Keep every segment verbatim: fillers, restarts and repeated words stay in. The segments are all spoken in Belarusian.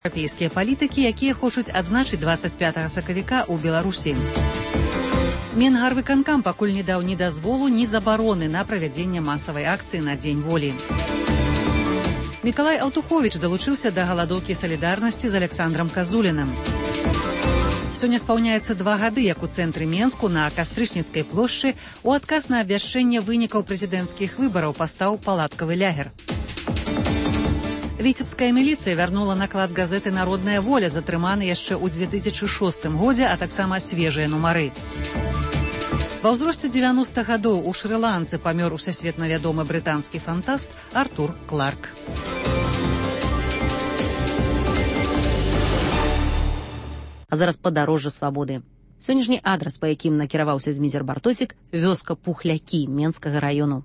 Еўрапейскія палітыкі, якія хочуць адзначыць дваццаць пятага сакавіка ў Беларусі. Мінгарвыканкам пакуль не даў ні дазволу, ні забароны на правядзенне масавай акцыі на Дзень волі. Мікалай Аўтуховіч далучыўся да галадоўкі салідарнасці з Александрам Казулінам. Сёння спаўняецца два гады, як у цэнтры Менску на Кастрычніцкай плошчы у адказ на абвяшчэнне вынікаў прэзідэнцкіх выбараў пастаў палаткавы лягер. Віцебская міліцыя вярнула наклад газеты «Народная воля», затрыманы яшчэ ў дзве тысячы шостым годзе, а таксама свежыя нумары. Ва ўзросце дзевяностых гадоў у Шры-Ланцы памёр усесветна вядомы брытанскі фантаст Артур Кларк. А зараз падарожжа свабоды. Сённяшні адрас, па якім накіраваўся Змізер Бартосік, вёска Пухлякі Менскага раёну.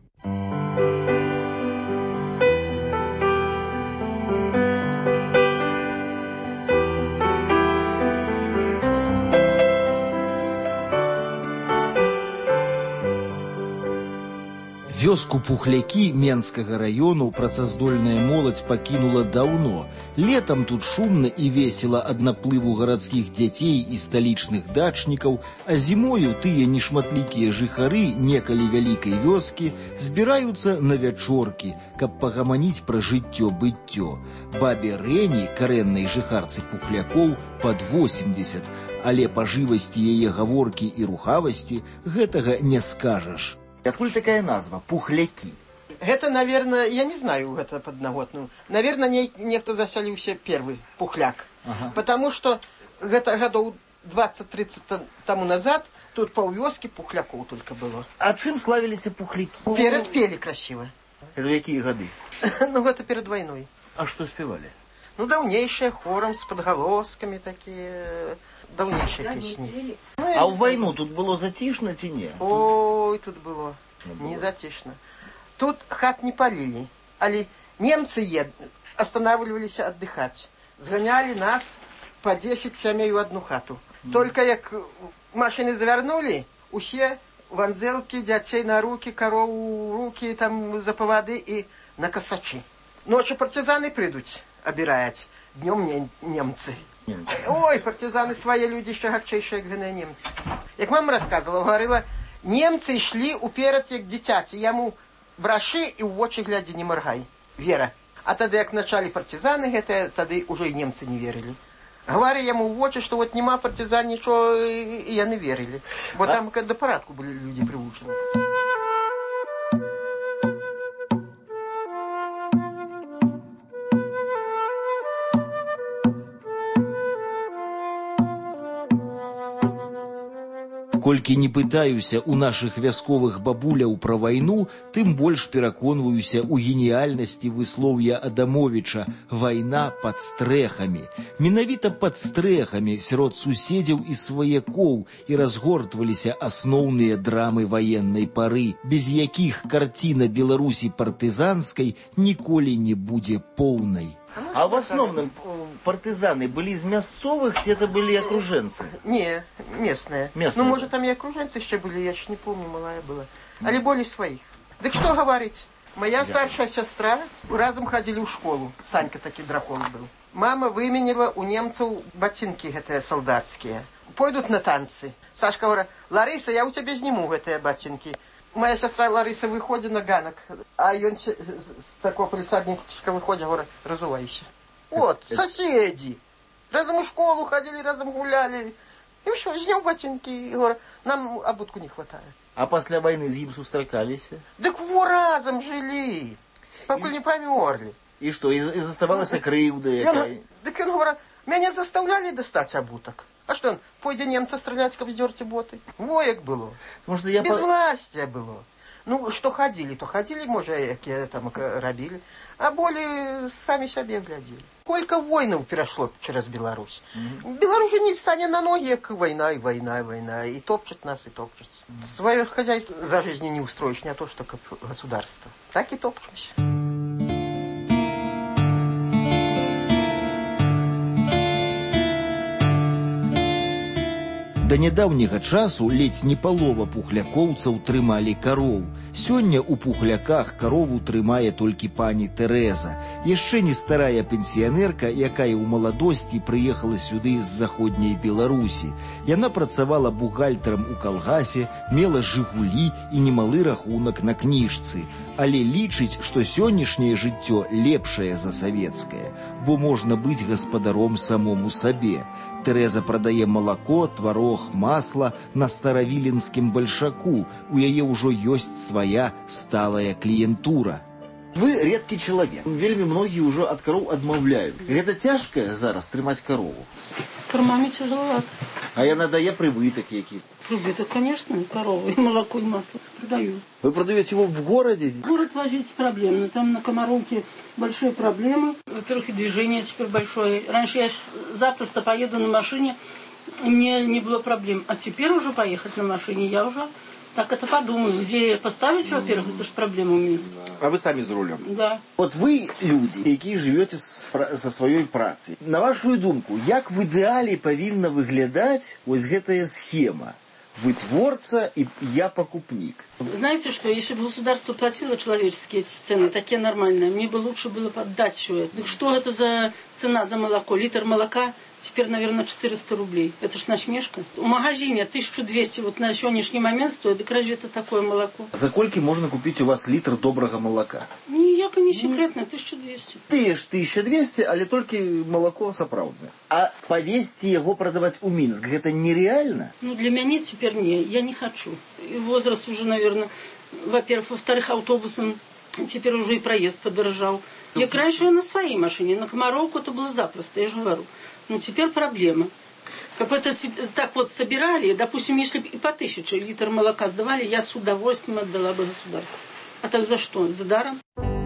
Вёску Пухлякі Менскага раёну працаздольная моладзь пакінула даўно. Летам тут шумна і весела ад наплыву гарадскіх дзяцей і сталічных дачнікаў, а зімою тыя нешматлікія жыхары некалі вялікай вёскі збіраюцца на вячоркі, каб пагаманіць пра жыццё-быццё. Бабе Рэні, карэннай жыхарцы Пухлякоў, пад восемьдесят, але па жывасці яе гаворкі і рухавасці гэтага не скажаш. Откуль такая назва Пухлякі? Это, наверное, я не знаю, это подноготную. Наверное, не, некто заселился первый Пухляк. Ага. Потому что это годов двадцать-тридцать тому назад тут по вёске Пухляков только было. А чем славились Пухляки? Перед пели красиво. Это какие годы? Ну, это перед войной. А что спевали? Ну, давнейшие, хором, с подголосками такие, давнейшие песни. А в войну тут было затишно, ці не? Ой, тут было не затишно. Тут хат не палили, али немцы ед... останавливались отдыхать. Сгоняли нас по десять семей в одну хату. Mm. Только як машины завернули, усе ванзелки, дятей на руки, корову руки, там за поводы и на косачи. Ночью партизаны придут обирать, днем не, немцы. Немцы. Ой, партизаны свои люди еще гарчейшие, как немцы. Як мама рассказывала, говорила, немцы шли уперед, як дитяти, яму браши и в очи глядя не моргай. Вера. А тогда, як начали партизаны, это, тогда уже и немцы не верили. Говоря ему в очи, что вот нема партизан, ничего, и я не верили. Вот а? Там до парадку были люди приучены. Колькі не пытаюся у нашых вясковых бабуляў пра вайну, тым больш пераконваюся ў геніяльнасці выслоўя Адамовіча «Вайна пад стрэхамі». Менавіта пад стрэхамі сярод суседзяў і сваякоў і разгортваліся асноўныя драмы ваеннай пары, без якіх карціна Беларусі партызанскай ніколі не будзе поўнай. А в основном партизаны были из мясцовых, где-то были окруженцы? Не, местные. местные. Ну, может, там и окруженцы еще были, я еще не помню, малая была. Али более своих. Так что говорить? Моя старшая сестра, разом ходили в школу. Санька таки дракон был. Мама выменила у немцев ботинки эти солдатские. Пойдут на танцы. Сашка говорит, Лариса, я у тебя сниму эти ботинки. Моя сестра Лариса выходит на ганок, а он с такого полисадника выходит, говорит, разувайся. Вот, соседи. Разом в школу ходили, разом гуляли. И что, жнем ботинки. Говорит, нам обутку не хватает. А после войны с ним сустракались? Так во разом жили. Пока не померли. И что, и, и заставалась крывда? Так он говорит, меня заставляли достать обуток. А что он, пойде немца стрелять, как вздерти боты? Во, як было. Может, я без по... власти было. Ну, что ходили, то ходили, может, какие там робили. А более сами себе глядели. Сколько войн перешло через Беларусь. Mm-hmm. Беларусь не станет на ноги, как война, и война, и война. И топчет нас, и топчет. Mm-hmm. Свое хозяйство за жизнь не устроишь, не то, что как государство. Так и топчемся. Да нядаўняга часу ледзь не палова пухлякоўцаў трымалі кароў. Сёння у Пухляках карову трымае толькі пані Тэрэза, яшчэ не старая пенсіянерка, якая ў маладосці прыехала сюды з заходняй Беларусі. Яна працавала бухгалтарам у калгасе, мела «Жигулі» і немалы рахунак на кніжцы, але лічыць, што сённяшняе жыццё лепшае за савецкае, бо можна быць гаспадаром самому сабе. Тэрэза прадае малако, тварог, масла на старавіленскім бальшаку. У яе ўжо ёсць свая сталая кліентура. Вы редкі чалавек. Вельмі многія ўжо ад кароў адмаўляюць. Гэта цяжка зараз трымаць корову? С кормами тяжеловато. А яна дае прыбытак які? Прибыток, конечно, корову, и молоко, и масло продаю. Вы продаете его в городе? Город возить проблемно. Там на Комаровке большие проблемы. Во-первых, и движение теперь большое. Раньше я запросто поеду на машине, мне не было проблем. А теперь уже поехать на машине, я уже так это подумаю. Где поставить, во-первых, это же проблема у меня. А вы сами за рулем? Да. Вот вы люди, які живете со своей працей. На вашу думку, як в идеале повинна выглядать вот гэтая схема? Вы творца, и я покупник. Знаете что, если бы государство платило человеческие эти цены, такие нормальные, мне бы лучше было поддать все это. Так что это за цена за молоко? Литр молока теперь, наверное, четыреста рублей. Это ж насмешка. В магазине тысяча двести вот на сегодняшний момент стоит. Так разве это такое молоко? За кольки можно купить у вас литр доброго молока? Ніяк не секретно, тысяча двести. Ты ж тысяча двести, але только молоко сапраўднае. А повезти его продавать у Минск, это нереально? Ну, для меня теперь не, я не хочу. И возраст уже, наверное, во-первых, во-вторых, автобусом теперь уже и проезд подорожал. Я раньше я на своей машине, на Комаровку это было запросто, я же говорю. Но теперь проблема. Как это так вот собирали, допустим, если и по тысяче литр молока сдавали, я с удовольствием отдала бы государству. А так за что? За даром?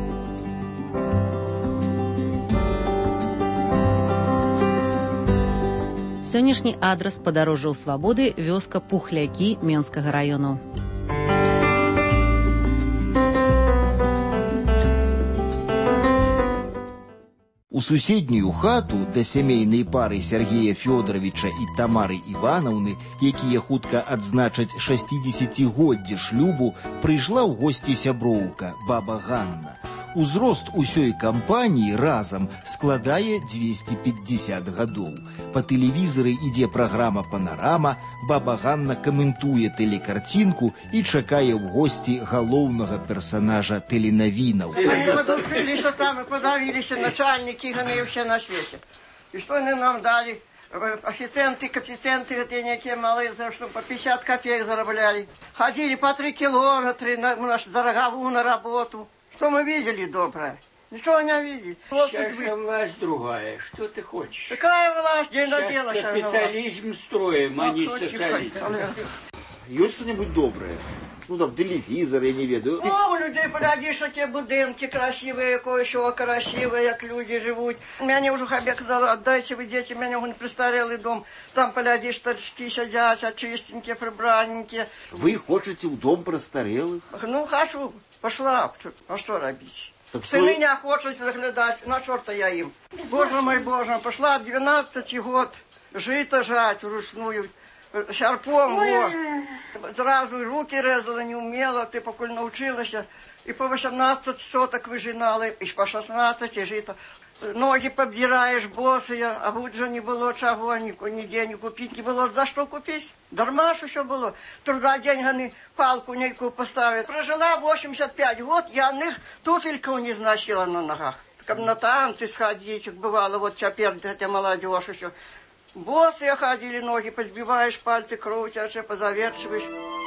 Сённяшні адрас падарожжаў свабоды, вёска Пухлякі Менскага раёну. У суседнюю хату да сямейнай пары Сергея Фёдоровича і Тамары Іванаўны, якія хутка адзначаць шасцідзесяцігоддзе шлюбу, прыйшла ў госці сяброўка, баба Ганна. Узрост усёй кампаніі разам складае дзвесце пятьдесят гадоў. Па тэлевізары ідзе праграма «Панарама», баба Ганна каментуе тэлекарцінку і чакае ў госці галоўнага персонажа тэленавінаў. Мы подушились там и подавились, начальники гнившие на свете. И что они нам дали? Официанты, коэффициенты, это некие малые, за что по пятьдесят копеек заробляли. Ходили по три километра на, за роговую на работу. Что мы видели доброе? Ничего не видели. Сейчас же власть другая. Что ты хочешь? Какая власть? День на дело. Сейчас капитализм строим, а не социализм. Есть что-нибудь доброе? Ну там телевизор, я не ведаю. О, у людей, погляди, такие будинки красивые, кое-что красивые, как люди живут. Меня уже хабе казала, отдайте вы дети, меня он престарелый дом. Там, погляди, старички сидят, чистенькие, прибраненькие. Вы хотите в дом престарелых? Ну, хочу. Пошла. А что робить? Так Ты свой... меня хочешь заглядать, на черта я им. Боже мой, Боже, пошла двенадцать год жито жать вручную, шарпом, во. Сразу руки резала, не умела, ты покуль научилась. И по восемнадцать соток выжинала, и по шестнадцать и жито. Ноги побдираешь босые, а вот же не было чего, ни, ни денег купить, не было за что купить. Дарма ж еще было. Труда деньгами палку некую поставить. Прожила восемьдесят пять год, я них туфельков не значила на ногах. Как на танцы сходить, как бывало, вот теперь, хотя молодежь еще. Босые ходили, ноги позбиваешь, пальцы крутятся, позаверчиваешь.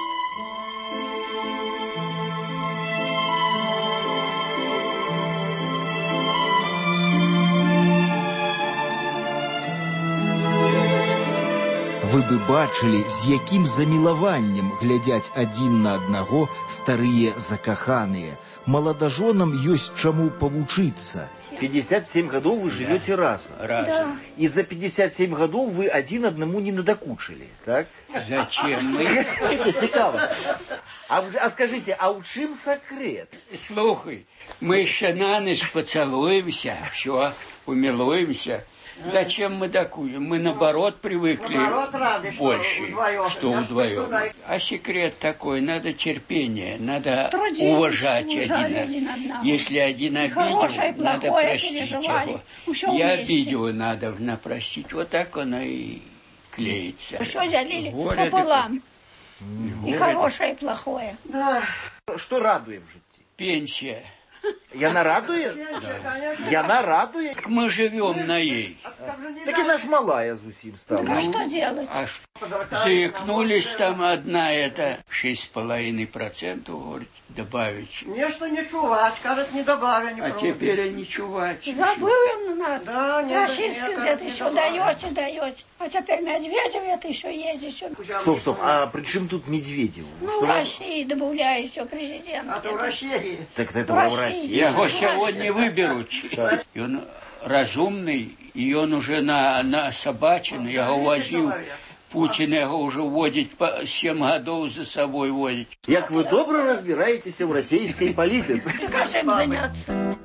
Вы бы бачылі, з якім замілаваннем глядзяць адзін на аднаго старыя закаханыя. Маладажонам ёсць чаму павучыцца. пятьдесят семь гадоў вы живете разом. Разом. И за пятьдесят семь гадоў вы один одному не надокучили, так? Зачем мы? Цікаво. А, а скажите, а у чым секрет? Слухай, мы еще на ночь поцелуемся, все, умилуемся. Зачем мы докуем? Мы наоборот привыкли Наоборот, рады, что больше, вдвоем. что Я ж вдвоем. туда- А секрет такой, надо терпение, надо Трудились, уважать уважали один. один одного. Если один обидел, хорошее, и надо плохое простить переживали. его. Всё Я вместе. обидел, надо напросить. Вот так оно и клеится. Все делили Горе пополам. И Горе. хорошее, и плохое. Да. Что радуе в житті? Пенсия. Яна радуе? Пенсия, конечно. Яна радуе? Так мы живем на ей. А как же не Так яна ж малая зусім А стала. что делать? А что? Подракали, Заикнулись нам там одна, это шесть с половиной процентов, говорит, добавить. Нечто не чувать, кажет, не добавя, не А пробуй. теперь и не чувать. Забыл нас. Да, нет, Российский нет, где-то не еще добавили. даете, даете. А теперь Медведев это еще ездит. Еще. Стоп, стоп, а при чим тут Медведев? Ну, Что в вам- России добавляю еще президент. А то в России. Так это В в России. России. Его сегодня выберут. И он разумный, и он уже на, на собачен, я его возил. Человек. Путин его уже водить, по семь годов за собой водить. Як ви добре розбираєтеся в російській політиці. Чем заняться?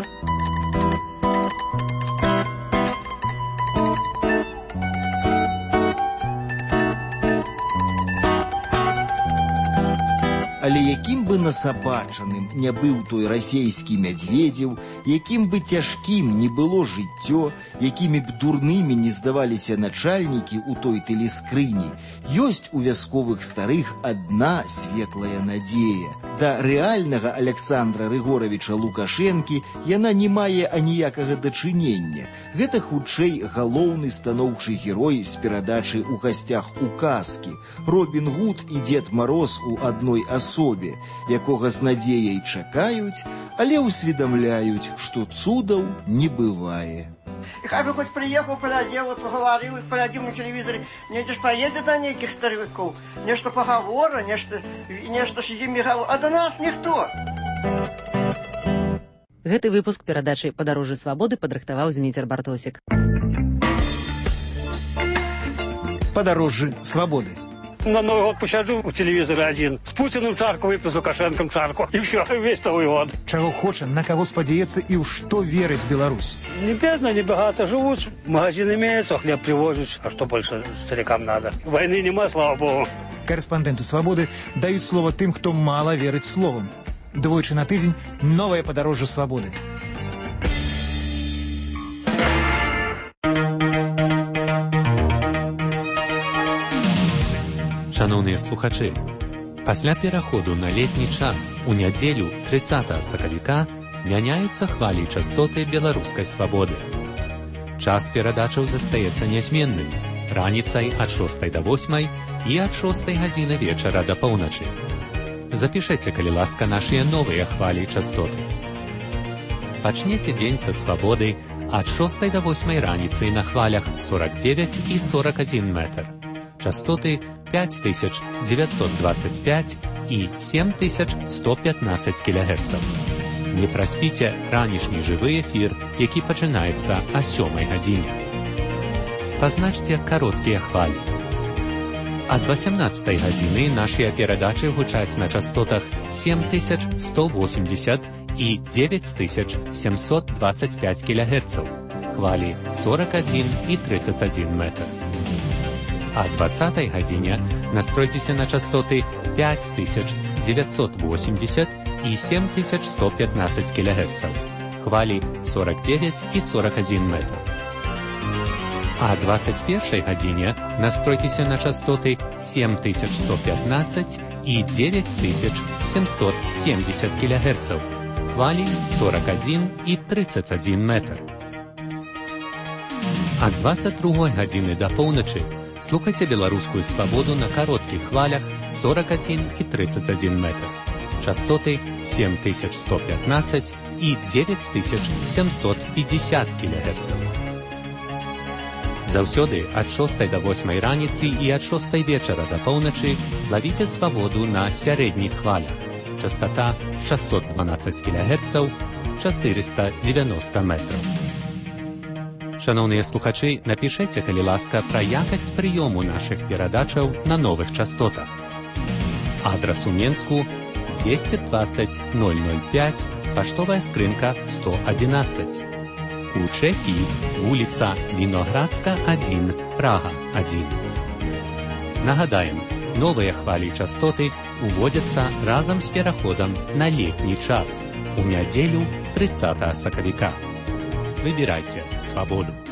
Але яким бы насабачаным не быў той расейскі Мядзведзеў, якім бы цяжкім не было жыццё, якімі б дурнымі не здаваліся начальнікі ў той тэлескрыні, ёсць у вясковых старых адна светлая надзея. Да рэальнага Александра Рыгоровича Лукашэнкі яна не мае аніякага дачынення. Гэта хутчэй галоўны станоўчы герой з перадачы «У гасцях у казкі», Робін Гуд і Дзед Мароз у адной асобе, якога з надзеяй чакаюць, але ўсведамляюць, што цудаў не бывае. И как бы хоть приехал, поглядел, вот поговорил, и поглядел на телевизоре, нечто ж поедет до неких стариков, нечто поговора, нечто, нечто сидим и говорим, а до нас никто. Гэты выпуск перадачы «Падарожжа свабоды» падрыхтаваў Зміцер Бартосік. Падарожжы свободы. На Новый год посяджу в телевизоре один. С Путиным чарку выпью, с Лукашенком чарку. И все, весь Новый год. Чаго хоча, на каго спадзяецца і ў што верыць Беларусь. Не бедно, не богато живут. Магазин имеется, хлеб привозят. А что больше старикам надо? Войны нема, слава богу. Корэспандэнты свабоды даюць слова тым, хто мала верыць словам. Двойчы на тыдзень новае падарожжа свабоды. Шановныя слухачы, пасля пераходу на летні час у нядзелю трыццатага сакавіка мяняюцца хвалі частоты беларускай свабоды. Час перадачаў застаецца нязменным, раніцай ад шостай да восьмай і ад шостай гадзіны вечара да паўначы. Запішэце, калі ласка, нашыя новыя хвалі частоты. Пачнеце дзень са свабодай ад шостай да восьмай раніцы на хвалях сорок девять і сорок один метр. Частоты пять тысяч девятьсот двадцать пять і семь тысяч сто пятнадцать кілогерцаў. Не праспіце ранішні жывы эфір, які пачынаецца о сёмай гадзіне. Пазначце кароткія хвалі. Ад восемнадцатай гадзіны нашыя перадачы гучаць на частотах семь тысяч сто восемьдесят і девять тысяч семьсот двадцать пять кілогерцаў. Хвалі сорок один і тридцать один метр. О двадцатай гадзіне настройцеся на частоты пять тысяч девятьсот восемьдесят и семь тысяч сто пятнадцать килогерцев. Хвали сорок девять и сорок один метр. О двадцать первой гадзіне настройцеся на частоты семь тысяч сто пятнадцать и девять тысяч семьсот семьдесят килогерцев. Хвали сорок один и тридцать один метр. О двадцать другой гадзіны да поўначы слухайте беларускую свабоду на каротких хвалях сорок один и тридцать один метр. Частоты семь тысяч сто пятнадцать и девять тысяч семьсот пятьдесят килогерцев. Заўсёды ад шостай да восьмай раніцы і ад шостай вечара да поўначы лавіце свабоду на сярэдніх хвалях. Частота шестьсот двенадцать килогерцев, четыреста девяносто метров. Шановныя слухачы, напішэце, калі ласка, пра якасць прыёму нашых перадачаў на новых частотах. Адрас у Менску двести двадцать ноль ноль пять, паштовая скрынка сто одиннадцать. У Чэхіі вуліца Віноградска адзін, Прага адзін. Нагадаем, новыя хвалі частоты уводзяцца разам з пераходам на летні час у нядзелю трыццатага сакавіка. Выбірайце свабоду.